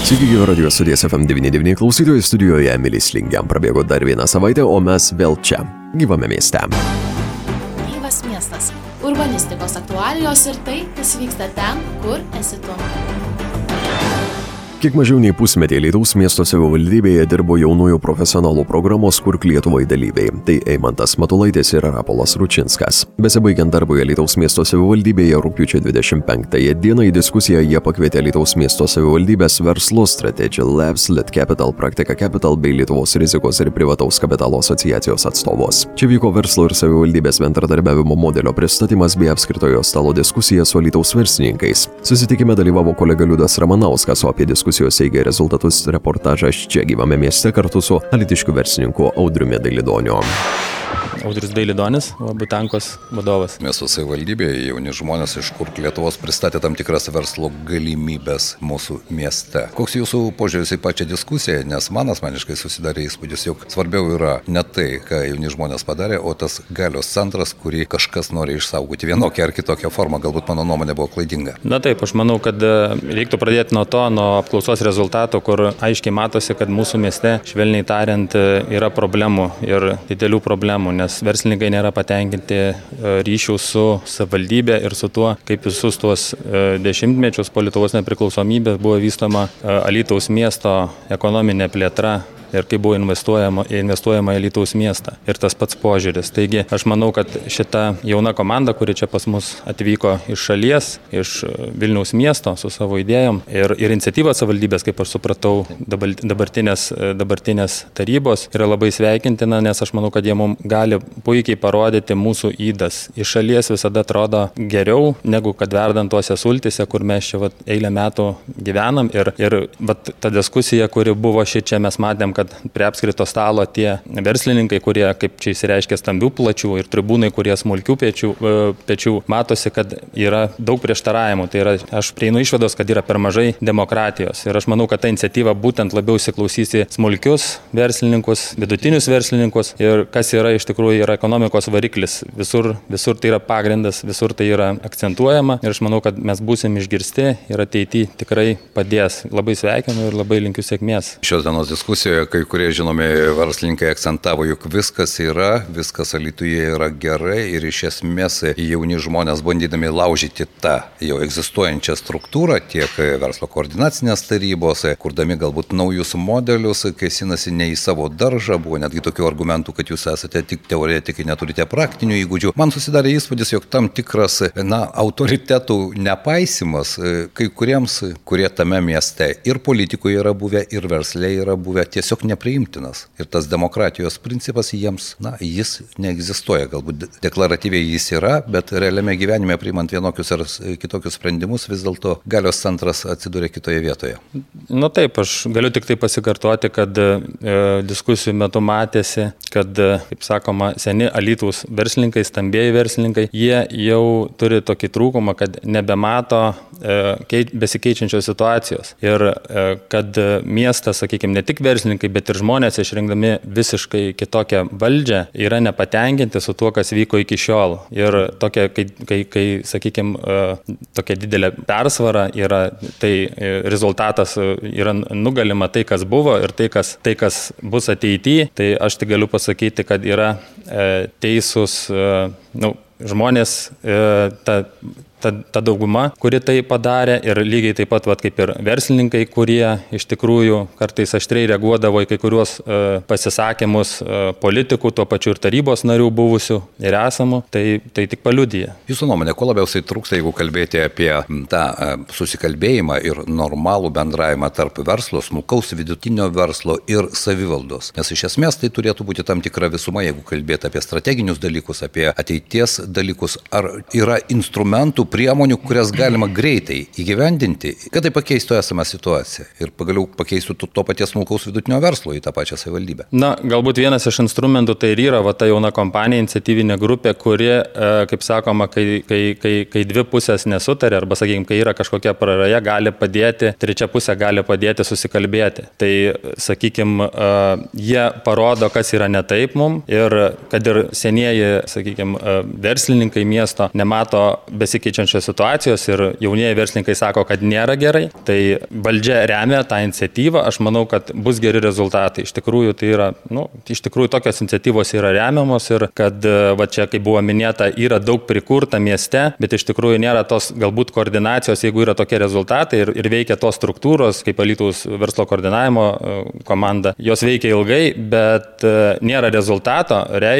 Sveiki, gyvi Radio Studijas FM99 klausytojai, studijoje Emilis Lingiam. Prabėgo dar vieną savaitę, o mes vėl čia, gyvame mieste. Gyvas miestas. Urbanistikos aktualijos ir tai, kas vyksta ten, kur esi tu. Kiek mažiau nei pusmetį Alytaus miesto savivaldybėje dirbo jaunųjų profesionalų programos Kurk Lietuvai dalyviai. Tai Eimantas Matulaitis ir Rapolas Ručinskas. Besibaigiant darbui Alytaus miesto savivaldybėje rugpjūčio 25 dieną į diskusiją jie pakvietė Alytaus miesto savivaldybės verslo Strategy Labs, Lit Capital, Praktika Capital bei Lietuvos rizikos ir privataus kapitalo asociacijos atstovus. Čia vyko verslo ir savivaldybės bendradarbiavimo modelio pristatymas bei apskritojo stalo diskusija su Alytaus verslininkais. Susitikime dalyvavo kolega Liudas Ramanauskas, o apie diskusijos eigą rezultatus reportažas Čia gyvame mieste kartu su alytiškių verslininku Audriumi Dailidoniu. Audrius Dailidonis, Butankos vadovas. Miesto savivaldybėje jauni žmonės iš Kurk Lietuvos pristatė tam tikras verslo galimybės mūsų mieste. Koks jūsų požiūris į pačią diskusiją, nes man asmeniškai susidarė įspūdis, jog svarbiau yra ne tai, ką jauni žmonės padarė, o tas galios centras, kurį kažkas nori išsaugoti vienokią ar kitokią formą. Galbūt mano nuomonė buvo klaidinga. Na taip, aš manau, kad reiktų pradėti nuo apklausos rezultato, kur aiškiai matosi, kad mūsų mieste, švelniai tariant, yra problemų ir didelių problemų, nes verslininkai nėra patenkinti ryšių su savivaldybė ir su tuo, kaip visus tuos dešimtmečius po Lietuvos nepriklausomybės buvo vystoma Alytaus miesto ekonominė plėtra ir kaip buvo investuojama į Alytaus miestą. Ir tas pats požiūris. Taigi aš manau, kad šita jauna komanda, kuri čia pas mus atvyko iš šalies, iš Vilniaus miesto su savo idėjom ir iniciatyva savivaldybės, kaip aš supratau, dabartinės tarybos, yra labai sveikintina, nes aš manau, kad jie mums gali puikiai parodyti mūsų ydas. Iš šalies visada atrodo geriau, negu kad verdant tuose sultise, kur mes čia eilę metų gyvenam. Ir ta diskusija, kuri buvo čia mes matėm, kad prie apskrito stalo tie verslininkai, kurie, kaip čia įsireiškia, stambių plačių ir tribūnai, kurie smulkių pečių, matosi, kad yra daug prieštaravimų. Tai yra, aš prieinu išvados, kad yra per mažai demokratijos. Ir aš manau, kad ta iniciatyva būtent labiau įsiklausys į smulkius verslininkus, vidutinius verslininkus ir kas yra iš tikrųjų yra ekonomikos variklis. Visur tai yra pagrindas, visur tai yra akcentuojama ir aš manau, kad mes būsim išgirsti ir ateityje tikrai padės. Labai sveikinu ir labai linkiu sėkmės. Šios dienos diskusijoje kai kurie žinomi verslininkai akcentavo, jog viskas Alytuje yra gerai ir iš esmės jauni žmonės bandydami laužyti tą jau egzistuojančią struktūrą, tiek verslo koordinacinės tarybos, kurdami galbūt naujus modelius, kėsinasi ne į savo daržą, buvo netgi tokių argumentų, kad jūs esate tik teoretikai, neturite praktinių įgūdžių. Man susidarė įspūdis, jog tam tikras autoritetų nepaisimas kai kuriems, kurie tame mieste ir politikoje yra buvę, ir versle yra buvę, tiesiog nepriimtinas. Ir tas demokratijos principas jiems, jis neegzistuoja. Galbūt deklaratyviai jis yra, bet realiame gyvenime priimant vienokius ar kitokius sprendimus, vis dėlto galios centras atsiduria kitoje vietoje. Na taip, aš galiu tik tai pasikartoti, kad diskusijų metu matėsi, kad, kaip sakoma, seni Alytaus verslininkai, stambieji verslininkai, jie jau turi tokį trūkumą, kad nebemato besikeičiančios situacijos. Ir kad miestas, sakykime, ne tik verslininkai, bet ir žmonės išrinkdami visiškai kitokią valdžią yra nepatenkinti su tuo, kas vyko iki šiol. Ir tokia, kai sakykime, tokia didelė persvara yra, tai rezultatas yra nugalima tai, kas buvo ir tai, kas bus ateityje, tai aš tik galiu pasakyti, kad yra teisūs žmonės, ta dauguma, kuri tai padarė ir lygiai taip pat kaip ir verslininkai, kurie iš tikrųjų kartais aštriai reaguodavo į kai kuriuos pasisakymus politikų, tuo pačiu ir tarybos narių buvusių ir esamų, tai tik paliudija. Jūsų nuomonė, ko labiausiai trūksta, jeigu kalbėti apie tą susikalbėjimą ir normalų bendravimą tarp verslo, smulkaus vidutinio verslo ir savivaldos? Nes iš esmės tai turėtų būti tam tikra visuma, jeigu kalbėti apie strateginius dalykus, apie ateities dalykus, ar yra instrumentų, priemonių, kurias galima greitai įgyvendinti, kad tai pakeistų esamą situaciją ir pagaliau pakeistų to paties smulkaus vidutinio verslo į tą pačią savivaldybę. Galbūt vienas iš instrumentų tai ir yra ta jauna kompanija, iniciatyvinė grupė, kuri, kaip sakoma, kai dvi pusės nesutarė arba, sakykime, kai yra kažkokia praraja, gali padėti, trečia pusė gali padėti susikalbėti. Tai, sakykime, jie parodo, kas yra ne taip mums ir kad ir senieji, sakykime, verslininkai miesto nemato besikeičiančios besikeičiančios situacijos ir jaunieji verslininkai sako, kad nėra gerai, tai valdžia remia tą iniciatyvą, aš manau, kad bus geri rezultatai. Iš tikrųjų, tai yra, iš tikrųjų tokios iniciatyvos yra remiamos ir kad, va čia, kaip buvo minėta, yra daug prikurta mieste, bet iš tikrųjų nėra tos galbūt koordinacijos, jeigu yra tokie rezultatai ir veikia tos struktūros, kaip Alytaus verslo koordinavimo komanda. Jos veikia ilgai, bet nėra rezultato,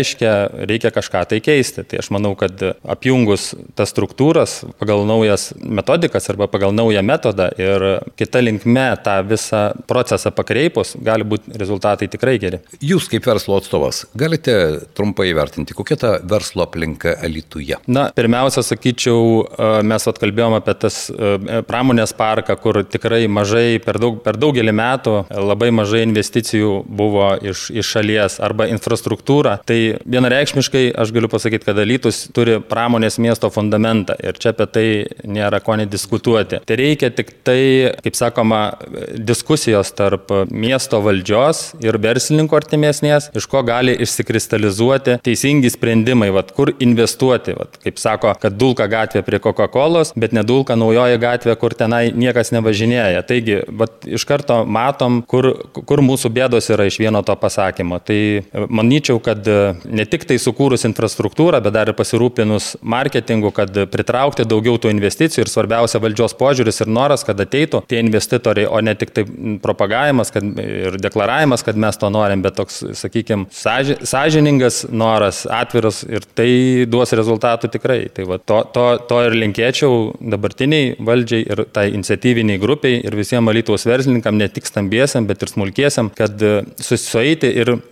reikia kažką tai keisti. Tai aš manau, kad apjungus tas struktūras pagal naujas metodikas arba pagal naują metodą ir kita linkme tą visą procesą pakreipus, gali būti rezultatai tikrai geri. Jūs kaip verslo atstovas galite trumpai įvertinti, kokia ta verslo aplinka Alytuje? Na, pirmiausia, sakyčiau, mes atkalbėjom apie tas pramonės parką, kur tikrai mažai, per daugelį metų labai mažai investicijų buvo iš šalies arba infrastruktūra. Tai vienareikšmiškai aš galiu pasakyti, kad Alytus turi pramonės miesto fundamentą ir čia apie tai nėra ko nediskutuoti. Tai reikia tik tai, kaip sakoma, diskusijos tarp miesto valdžios ir verslininkų artimesnės, iš ko gali išsikristalizuoti teisingi sprendimai, kur investuoti. Kaip sako, kad Dulka gatvė prie Coca-Colos, bet ne Dulka naujoji gatvė, kur tenai niekas nevažinėja. Taigi, iš karto matom, kur mūsų bėdos yra iš vieno to pasakymo. Tai manyčiau, kad ne tik tai sukūrus infrastruktūrą, bet dar ir pasirūpinus marketingu, kad pritraukti daugiau tų investicijų ir svarbiausia valdžios požiūris ir noras, kad ateitų tie investitoriai, o ne tik tai propagavimas ir deklaravimas, kad mes to norim, bet toks, sakykime, sąžiningas noras, atviras ir tai duos rezultatų tikrai. Tai to ir linkėčiau dabartiniai valdžiai ir tai iniciatyviniai grupiai ir visiems Alytaus verslininkam, ne tik stambiesiam, bet ir smulkiesiam, kad susieiti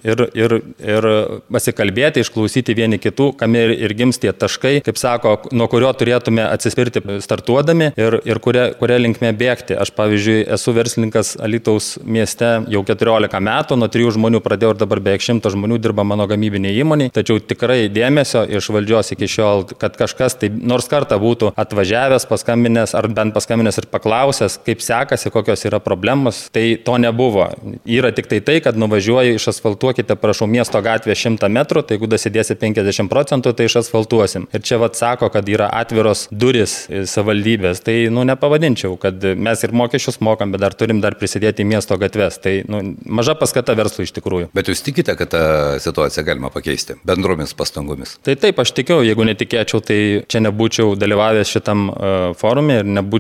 ir pasikalbėti, išklausyti vieni kitų, kam ir gims tie taškai, kaip sako, nuo kurio turėtume atsispirti startuodami ir kuria linkme bėgti. Aš, pavyzdžiui, esu verslininkas Alytaus mieste jau 14 metų, nuo 3 žmonių pradėjau ir dabar beveik 100 žmonių dirba mano gamybinėje įmonėje, tačiau tikrai dėmesio iš valdžios iki šiol, kad kažkas tai nors kartą būtų atvažiavęs, paskambinęs ar bent paskambinęs ir paklausęs, kaip sekasi, kokios yra problemos, tai to nebuvo. Yra tik tai, kad nuvažiuoji, išasfaltuokite, prašau, miesto gatvė 100 metrų, tai jeigu dasidėsi 50%, tai išasfaltuosim. Ir čia sako, kad yra atviros duris savivaldybės, tai nepavadinčiau, kad mes ir mokesčius mokam, bet dar turim prisidėti į miesto gatves. Tai maža paskata verslui iš tikrųjų. Bet jūs tikite, kad tą situaciją galima pakeisti bendromis pastangomis? Tai taip, aš tikiu, jeigu netikėčiau, tai čia nebūčiau dalyvavęs šitam forume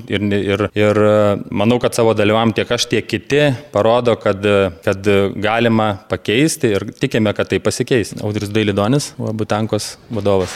ir manau, kad savo dalyvavom tiek aš, tiek kiti parodo, kad galima pakeisti ir tikime, kad tai pasikeis. Audrius Dailidonis, Butankos vadovas.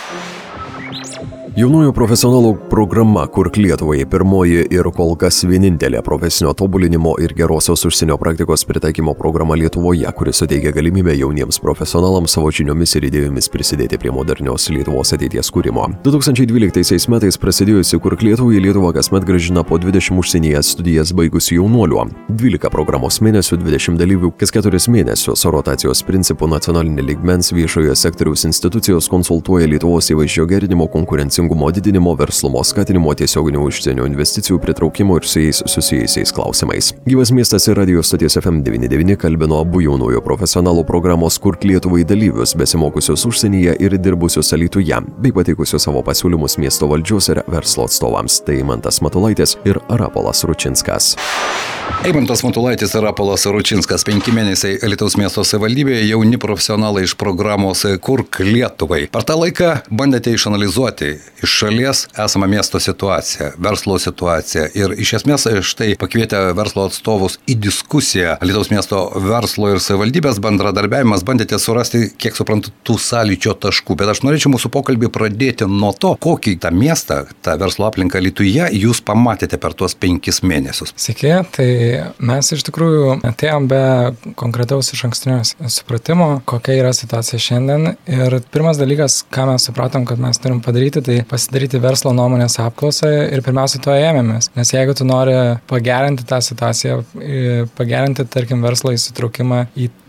Jaunųjų profesionalų programa Kurk Lietuvai pirmoji ir kol kas vienintelė profesinio tobulinimo ir gerosios užsienio praktikos pritaikymo programa Lietuvoje, kuri suteikia galimybę jauniems profesionalams savo žiniomis ir idėjomis prisidėti prie modernios Lietuvos ateities kūrimo. 2012 metais prasidėjusi Kurk Lietuvai Lietuva kasmet grąžina po 20 užsienyje studijas baigusių jaunuolių. 12 programos mėnesių, 20 dalyvių, kas 4 mėnesius rotacijos principų nacionalinė lygmens viešojo sektoriaus institucijos konsultuoja Lietuvos įvaizdžio gerinimo, konkurencingumo didinimo, verslumo skatinimo, tiesioginių užsienio investicijų pritraukimo ir su jais susijusiais klausimais. Gyvas miestas ir radio stoties FM99 kalbino abu jaunųjų profesionalų programos Kurk Lietuvai dalyvius, besimokusius užsienyje ir dirbusius Alytuje, bei pateikusius savo pasiūlymus miesto valdžios ir verslo atstovams. Tai Eimantas Matulaitis ir Rapolas Ručinskas. Eimantas Matulaitis ir Rapolas Ručinskas, 5 mėnesiai Alytaus miesto savivaldybėje, jauni profesionalai iš programos Kurk Lietuvai. Per tą laiką bandėte išanalizuoti iš šalies esamą miesto situaciją, verslo situaciją ir iš esmės štai pakvietę verslo atstovus į diskusiją Alytaus miesto verslo ir savivaldybės bendradarbiavimas, bandėte surasti, kiek suprantu, tų sąlyčio taškų. Bet aš norėčiau mūsų pokalbį pradėti nuo to, kokį tą miestą, tą verslo aplinką Alytuje jūs pamatėte per tuos 5 mėnesius. Sveiki, tai mes iš tikrųjų atėjom be konkretaus išankstinio supratimo, kokia yra situacija šiandien. Ir pirmas dalykas, ką mes supratom, kad mes turim padaryti, tai pasidaryti verslo nuomonės apklausą ir pirmiausia to ėmėmės. Nes jeigu tu nori pagerinti tą situaciją, pagerinti, tarkim, verslo įsitraukimą į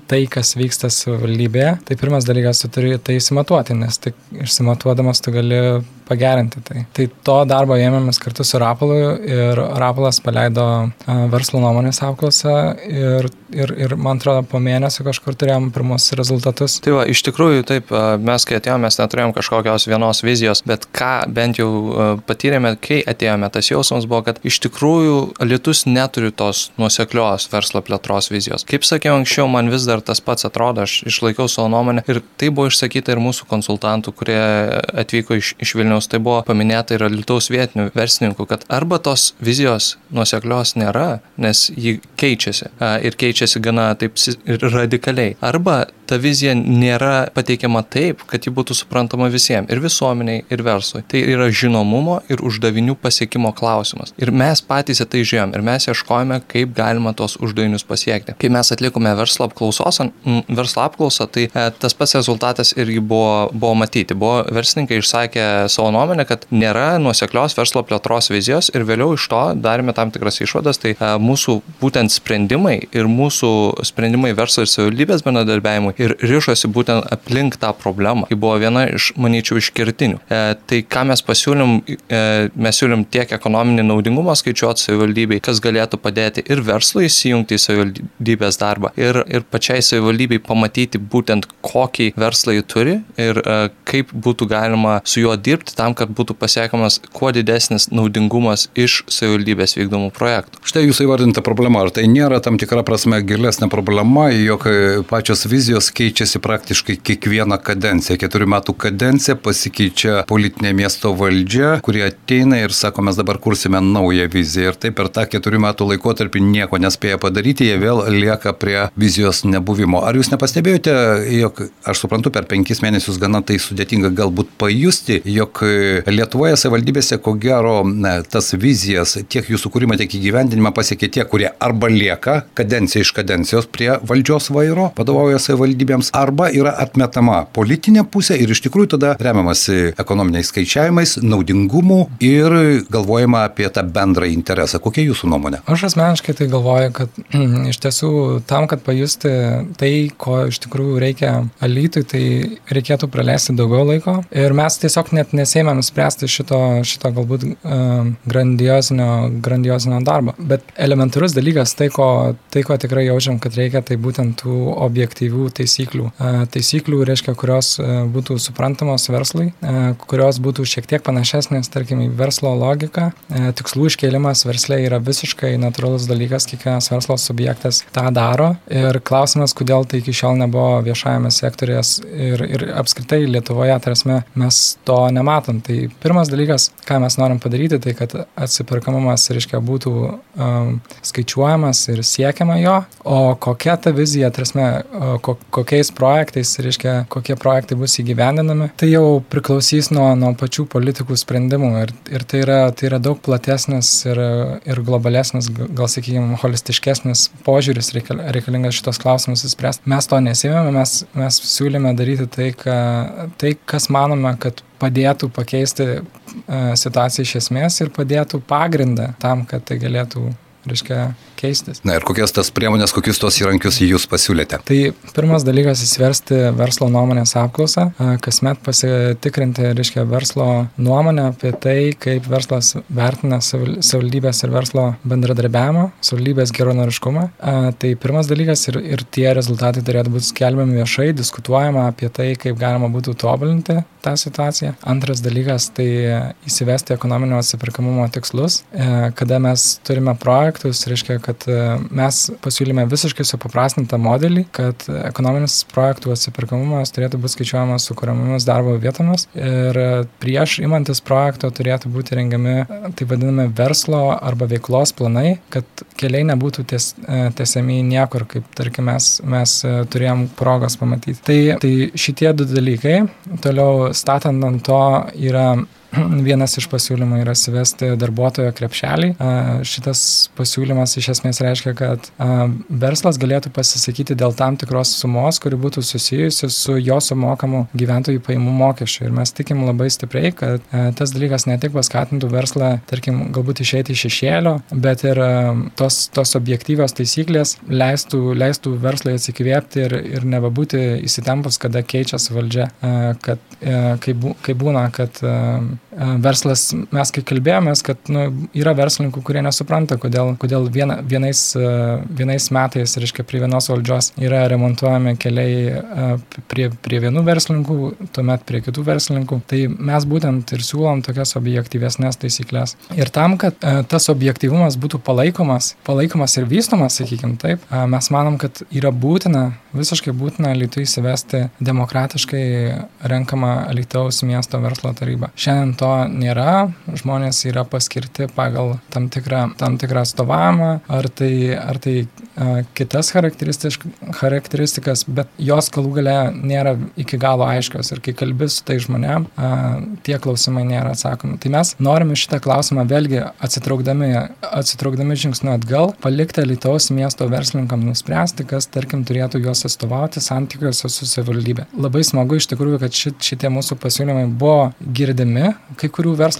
tai, kas vyksta savivaldybėje, tai pirmas dalykas, tu turi tai įsimatuoti, nes tik išsimatuodamas tu gali pagerinti tai. Tai to darbo ėmėmės kartu su Rapolu ir Rapolas paleido verslo nuomonės apklausą ir man atrodo po mėnesio kažkur turėjom pirmus rezultatus. Tai va, iš tikrųjų taip, mes kai atėjome, mes neturėjom kažkokios vienos vizijos, bet ką bent jau patyrėme, kai atėjome, tas jausmas buvo, kad iš tikrųjų Alytus neturi tos nuoseklios verslo plėtros vizijos. Kaip sakiau anksčiau, man vis dar tas pats atrodo, aš išlaikiau savo nuomonę ir tai buvo išsakyta ir mūsų konsultantų, kurie atvyko iš Vilniaus. Tai buvo paminėta ir Alytaus vietinių verslininkų, kad arba tos vizijos nuoseklios nėra, nes ji keičiasi ir keičiasi gana taip radikaliai. Arba ta vizija nėra pateikiama taip, kad ji būtų suprantama visiems, ir visuomeniai, ir verslui. Tai yra žinomumo ir uždavinių pasiekimo klausimas. Ir mes patys į tai žiūrėjom ir mes ieškojame, kaip galima tos uždavinius pasiekti. Kai mes atlikome verslo apklausą, tai tas pats rezultatas irgi buvo matyti. Verslininkai išsakė savo nuomonę, kad nėra nuoseklios verslo plėtros vizijos ir vėliau iš to darėme tam tikras išvadas. Tai mūsų būtent sprendimai verslo ir savivaldybės bendradarbiavimui ir rišosi būtent aplink tą problemą. Tai buvo viena iš, manyčiau, iš kertinių. Tai ką mes pasiūlėm, mes siūlėm tiek ekonominį naudingumą skaičiuoti savivaldybei, kas galėtų padėti ir verslui įsijungti į savivaldybės darbą ir pačiai savivaldybei pamatyti būtent kokį verslą jį turi ir kaip būtų galima su juo dirbti tam, kad būtų pasiekiamas kuo didesnis naudingumas iš savivaldybės vykdomų projektų. Štai jūsų įvardinta problema, ar tai nėra tam tikra prasme gilesnė problema, jog pačios vizijos keičiasi praktiškai kiekvieną kadenciją. 4 metų kadencija pasikeičia politinė miesto valdžia, kurie ateina ir sako, mes dabar kursime naują viziją. Ir taip per tą 4 metų laikotarpį nieko nespėja padaryti, jie vėl lieka prie vizijos nebuvimo. Ar jūs nepastebėjote, jog, aš suprantu, per 5 mėnesius gana tai sudėtinga galbūt pajusti, jog Lietuvoje savivaldybėse, ko gero, tas vizijas, tiek jų sukūrimą, tiek įgyvendinimą pasiekė tie, kurie arba lieka kadencija iš kadencijos prie valdžios vairo, vadovauja savivaldybėms, arba yra atmetama politinė pusė ir iš tikrųjų tada remiamasi ekonominiais skaičiavimais, naudingumu ir galvojama apie tą bendrą interesą. Kokia jūsų nuomonė? Aš asmeniškai tai galvoju, kad iš tiesų tam, kad pajusti tai, ko iš tikrųjų reikia Alytui, tai reikėtų praleisti daugiau laiko ir mes tiesiog net nesėmėm spręsti šito galbūt grandiozinio darbo. Bet elementarus dalykas, tai ko tikrai jaučiam, kad reikia, tai būtent tų objektyvių taisyklių. Taisyklių reiškia, kurios būtų suprantamos verslui, kurios būtų šiek tiek panašesnės, tarkim, į verslo logiką. Tikslų iškėlimas versle yra visiškai natūralus dalykas, kiekvienas verslo subjektas tą daro ir klausimas, kodėl tai iki šiol nebuvo viešajame sektorės ir apskritai Lietuvoje, tarsi mes to nematom. Tai pirmas dalykas, ką mes norim padaryti, tai kad atsiperkamumas, reiškia, būtų skaičiuojamas ir siekiama jo, o kokia ta vizija, tarsi kokiais projektais, reiškia, kokie projektai bus įgyvendinami, tai jau priklausys nuo pačių politikų sprendimų ir tai yra daug platesnis ir globalesnis, gal sakykime, holistiškesnis požiūris reikalingas šitos klausimus įspręsti. Mes to nesėmėme, mes siūlėme daryti tai, kas manome, kad padėtų pakeisti situaciją iš esmės ir padėtų pagrindą tam, kad tai galėtų, reiškia, keistis. Na ir kokias tas priemonės, kokius tos įrankius jūs pasiūlėte? Tai pirmas dalykas įsiversti verslo nuomonės apklausą, kasmet pasitikrinti, reiškia, verslo nuomonę apie tai, kaip verslas vertina savivaldybės ir verslo bendradarbiavimą, savivaldybės geranoriškumą. Tai pirmas dalykas ir tie rezultatai turėtų būti skelbiami viešai, diskutuojama apie tai, kaip galima būtų tobulinti tą situaciją. Antras dalykas tai įsivesti ekonominio atsiperkamumo tikslus, kada mes turime projektus, reiškia, kad mes pasiūlėme visiškai supaprastintą modelį, kad ekonominis projektų atsiperkamumas turėtų būti skaičiuojamas su kuriamomis darbo vietomis ir prieš imantis projekto turėtų būti rengiami taip vadinami verslo arba veiklos planai, kad keliai nebūtų tiesiami niekur, kaip tarkim mes turėjom progos pamatyti. Tai šitie du dalykai, toliau statant ant to yra vienas iš pasiūlymų yra įvesti darbuotojo krepšelį. Šitas pasiūlymas iš esmės reiškia, kad verslas galėtų pasisakyti dėl tam tikros sumos, kuri būtų susijusi su jo sumokamu gyventojų pajamų mokesčiu. Ir mes tikim labai stipriai, kad tas dalykas ne tik paskatintų verslą, tarkim, galbūt išeiti iš šešėlio, bet ir tos objektyvios taisyklės leistų verslai atsikvėpti ir nebebūti įsitempus, kada keičiasi valdžia, kad kai būna, kad verslas, mes kai kalbėjomės, kad yra verslininkų, kurie nesupranta, kodėl vienais metais, reiškia, prie vienos valdžios yra remontuojami keliai prie vienų verslininkų, tuomet prie kitų verslininkų. Tai mes būtent ir siūlom tokias objektyvesnės taisyklės. Ir tam, kad tas objektyvumas būtų palaikomas ir vystomas, sakykime taip, mes manom, kad yra visiškai būtina Alytuje įsivesti demokratiškai renkamą Alytaus miesto verslo tarybą. Šiandien to nėra, žmonės yra paskirti pagal tam tikrą atstovavimą, ar tai kitas charakteristikas, bet jos galų gale nėra iki galo aiškios ir kai kalbi su tai žmonėm, tie klausimai nėra atsakomi. Tai mes norime šitą klausimą vėlgi atsitraukdami žingsniu atgal, palikti Alytaus miesto verslininkam nuspręsti, kas, tarkim, turėtų juos atstovauti santykiuose su savivaldybė. Labai smagu iš tikrųjų, kad šitie mūsų pasiūlymai buvo girdimi kai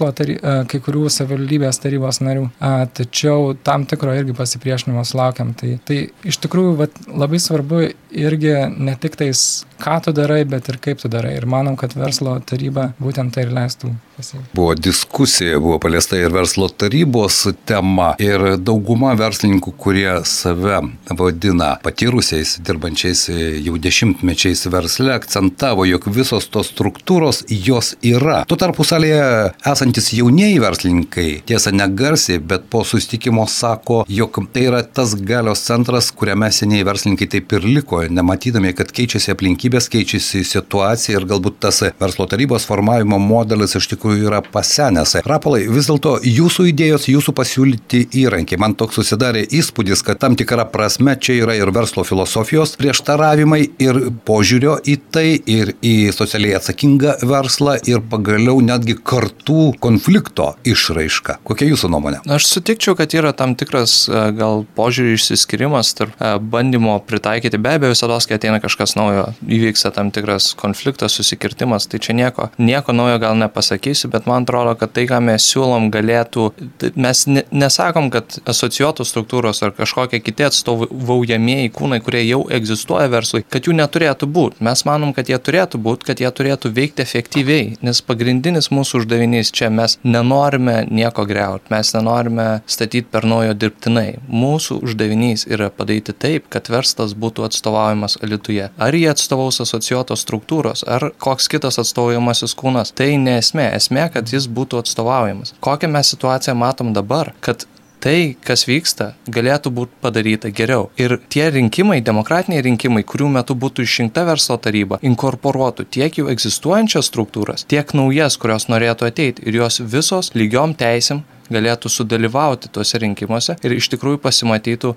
kurių savivaldybės tarybos narių, tačiau tam tikro irgi pasipriešinimo sulaukiam. Tai iš tikrųjų labai svarbu irgi ne tik tais, ką tu darai, bet ir kaip tu darai. Ir manom, kad verslo taryba būtent tai ir leistų pasiekti. Buvo diskusija, buvo paliesta ir verslo tarybos tema ir dauguma verslininkų, kurie save vadina patyrusiais, dirbančiais jau dešimtmečiais versle, akcentavo, jog visos tos struktūros jos yra. Tuo tarpu salėje esantis jaunieji verslininkai, tiesa negarsiai, bet po susitikimo sako, jog tai yra tas galios centras, kuriame seniai verslininkai taip ir liko, nematydami, kad keičiasi aplinkybės, keičiasi situacija ir galbūt tas verslo tarybos formavimo modelis iš tikrųjų yra pasenęs. Rapolai, vis dėlto jūsų idėjos, jūsų pasiūlyti įrankiai. Man toks susidarė įspūdis, kad tam tikra prasme čia yra ir verslo filosofijos prieštaravimai, ir požiūrio į tai, ir į socialiai atsakingą verslą, ir pagaliau netgi kartų konflikto išraiška. Kokia jūsų nuomonė? Aš sutikčiau, kad yra tam tikras gal požiūrį išsiskirimas tarp bandymo pritaikyti. Be abejo, visada, kai ateina kažkas naujo, įvyksta tam tikras konfliktas, susikirtimas, tai čia nieko naujo gal nepasakysiu, bet man atrodo, kad tai, ką mes siūlom, galėtų, mes nesakom, kad asocijuotos struktūros ar kažkokie kiti atstovaujamieji kūnai, kurie jau egzistuoja verslui, kad jų neturėtų būti. Mes manom, kad jie turėtų būti, kad jie turėtų veikti efektyviai, nes pagrindinis mūsų uždavinys čia, mes nenorime nieko griauti, mes nenorime statyti per naujo dirbtinai. Mūsų uždavinys yra padaryti taip, kad verslas būtų atstovaujamas Alytuje. Ar jie atstovaus asocijuotos struktūros, ar koks kitas atstovaujamasis kūnas, tai ne esmė. Esmė, kad jis būtų atstovaujamas. Kokią mes situaciją matom dabar, kad tai, kas vyksta, galėtų būti padaryta geriau. Ir tie rinkimai, demokratiniai rinkimai, kurių metu būtų išrinkta verslo taryba, inkorporuotų tiek jau egzistuojančias struktūras, tiek naujas, kurios norėtų ateiti. Ir jos visos lygiom teisėm galėtų sudalyvauti tuose rinkimuose ir iš tikrųjų pasimatytų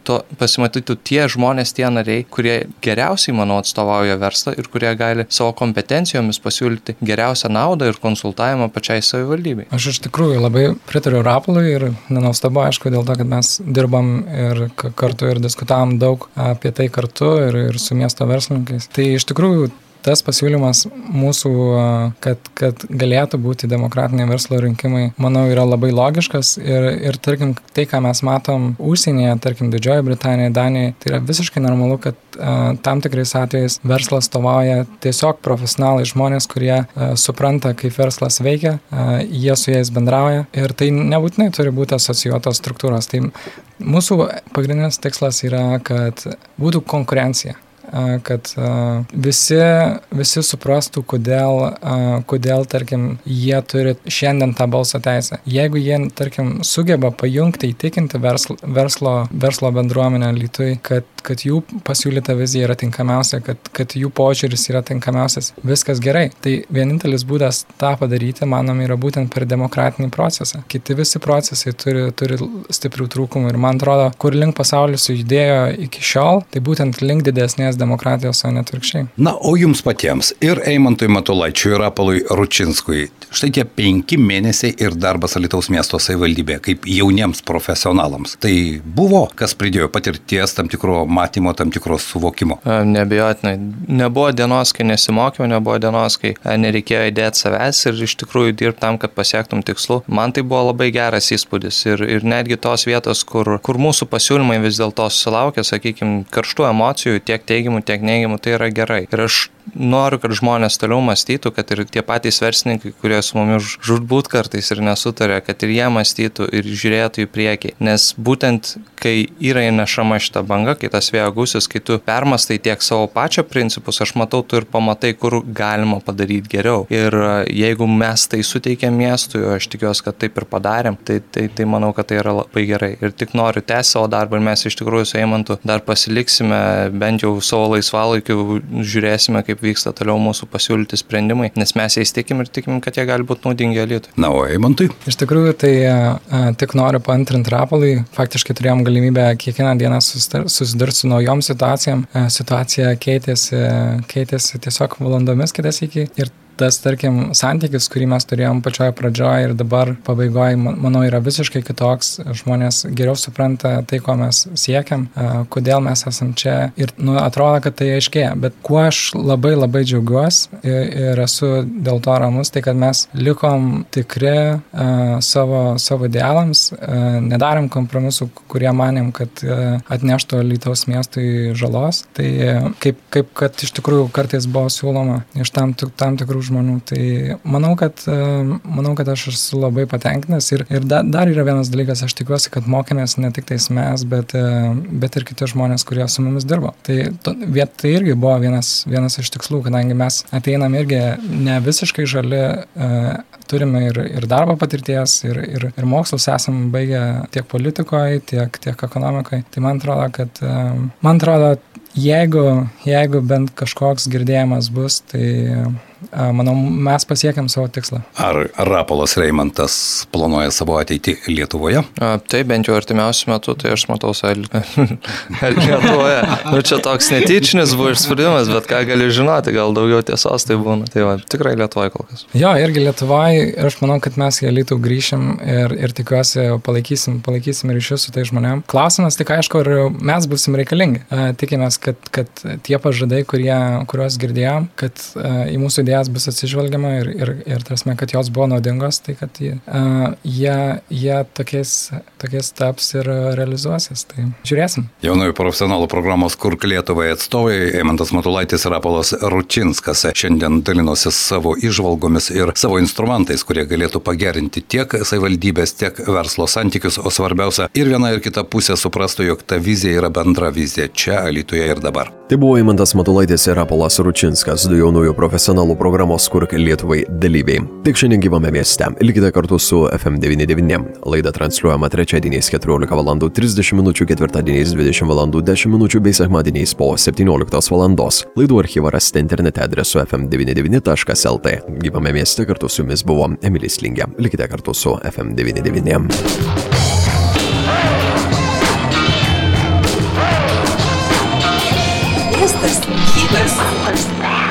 tie žmonės, tie nariai, kurie geriausiai, manau, atstovauja verslą ir kurie gali savo kompetencijomis pasiūlyti geriausią naudą ir konsultavimą pačiai savivaldybei. Aš iš tikrųjų labai pritariu Rapolui ir nenuostabu, aišku, dėl to, kad mes dirbam ir kartu ir diskutavom daug apie tai kartu ir su miesto verslininkais. Tai iš tikrųjų tas pasiūlymas mūsų, kad galėtų būti demokratiniai verslo rinkimai, manau, yra labai logiškas ir tarkim, tai, ką mes matom užsienyje, tarkim, Didžioji Britanija, Danija, tai yra visiškai normalu, kad tam tikrais atvejais verslas atstovauja tiesiog profesionalai žmonės, kurie supranta, kaip verslas veikia, jie su jais bendrauja ir tai nebūtinai turi būti asocijuotos struktūros. Tai mūsų pagrindinis tikslas yra, kad būtų konkurencija. Kad visi suprastų, kodėl, tarkim, jie turi šiandien tą balso teisę. Jeigu jie, tarkim, sugeba pajungti, įtikinti verslo bendruomenę Alytuje, kad jų pasiūlyta vizija yra tinkamiausia, kad jų požiūris yra tinkamiausias, viskas gerai. Tai vienintelis būdas tą padaryti, manom, yra būtent per demokratinį procesą. Kiti visi procesai turi stiprių trūkumų ir man atrodo, kur link pasaulis judėjo iki šiol, tai būtent link didesnės demokratijos, o ne atvirkščiai. Na, o jums patiems ir Eimantui Matulaičiui ir Rapolui Ručinskui, štai tie 5 mėnesiai ir darbas Alytaus miesto savivaldybėje kaip jauniems profesionalams. Tai buvo, kas pridėjo patirties, tam tikro matymo, tam tikro suvokimo? Neabejotinai. Nebuvo dienos, kai nesimokiau, nebuvo dienos, kai nereikėjo įdėti savęs ir iš tikrųjų dirbti tam, kad pasiektum tikslų. Man tai buvo labai geras įspūdis ir netgi tos vietos, kur mūsų pasiūlymai vis dėlto susilaukia, sakykime, karštų emocijų, tiek teigiamų, tiek neigiamų, tai yra gerai. Ir aš noriu, kad žmonės toliau mąstytų, kad ir tie patys verslininkai, kurie su mumis žūtbūt kartais ir nesutarė, kad ir jie mąstytų ir žiūrėtų į priekį. Nes būtent, kai yra įnešama šita banga, kai tas vėjo gūsis, kai tu permastai tiek savo pačio principus, aš matau, tu ir pamatai, kur galima padaryti geriau. Ir jeigu mes tai suteikėm miestui, aš tikiuosi, kad taip ir padarėm, tai manau, kad tai yra labai gerai. Ir tik noriu tęsti savo darbą ir mes iš tikrųjų su Eimantu dar pasiliksime, bent jau savo laisvalaikiu žiūrėsime, kaip vyksta toliau mūsų pasiūlyti sprendimai, nes mes jais tikim ir tikim, kad jie gali būti naudingi Alytui. Na, o Eimantui? Iš tikrųjų, tai tik noriu paantrinti Rapolui. Faktiškai turėjom galimybę kiekvieną dieną susidurti su naujom situacijom. Situacija keitėsi tiesiog valandomis kitas iki ir tas, tarkim, santykis, kurį mes turėjom pačioje pradžioje ir dabar pabaigoje, manau, yra visiškai kitoks. Žmonės geriau supranta tai, ko mes siekiam, kodėl mes esam čia ir atrodo, kad tai aiškėja. Bet kuo aš labai džiaugiuosi ir esu dėl to ramus, tai kad mes likom tikri savo idealams, nedarėm kompromisų, kurie manėm, kad atneštų Alytaus miestui žalos. Tai kaip kad iš tikrųjų kartais buvo siūloma iš tam tikrų žmonių. Tai manau, kad aš esu labai patenkinęs ir dar yra vienas dalykas, aš tikiuosi, kad mokėmės ne tik tais mes, bet ir kiti žmonės, kurie su mumis dirbo. Tai irgi buvo vienas iš tikslų, kadangi mes ateinam irgi ne visiškai žali, turime ir darbo patirties, ir mokslus esam baigę tiek politikoje, tiek ekonomikoje. Tai man atrodo, jeigu bent kažkoks girdėjimas bus, tai manau, mes pasiekėm savo tikslą. Ar Rapolas ir Eimantas planuoja savo ateitį Lietuvoje? Tai bent jau artimiausiu metu, tai aš matau Lietuvoje. Čia toks netyčinis buvo išsprendimas, bet ką gali žinoti, gal daugiau tiesos tai būna. Tai va, tikrai Lietuvoje kol kas. Jo, irgi Lietuvoje ir aš manau, kad mes į Alytų grįšim ir tikiuosi palaikysim ryšius su tai žmonėm. Klausimas tik aišku, ar mes būsim reikalingi. Tikimės, kad tie pažadai, kuriuos girdėjom, kad į mūsų idėjas bus atsižvelgiama ir tarsi, kad jos buvo naudingos, tai kad jie tokiais taps ir realizuosis. Tai žiūrėsim. Jaunųjų profesionalų programos Kurk Lietuvai atstovai Eimantas Matulaitis ir Rapolas Ručinskas šiandien dalinosi savo įžvalgomis ir savo instrumentais, kurie galėtų pagerinti tiek savivaldybės, tiek verslo santykius, o svarbiausia, ir viena ir kita pusė suprastų, jog ta vizija yra bendra vizija čia, Alytuje ir dabar. Tai buvo Eimantas Matulaitis ir Rapolas Ručinskas, du jaunųjų profesionalų programos Kurk Lietuvai dalyviai. Tik šiandien gyvame mieste. Likite kartu su FM99. Laida transliuojama trečiadieniais 14:30 min, ketvirtadieniais 20:10 min bei sekmadieniais po 17 val. Laidų archyvą rasite internete adresu fm99.lt. Gyvame mieste kartu su jumis buvo Emilis Lingė. Likite kartu su FM99. Miestas gyvas.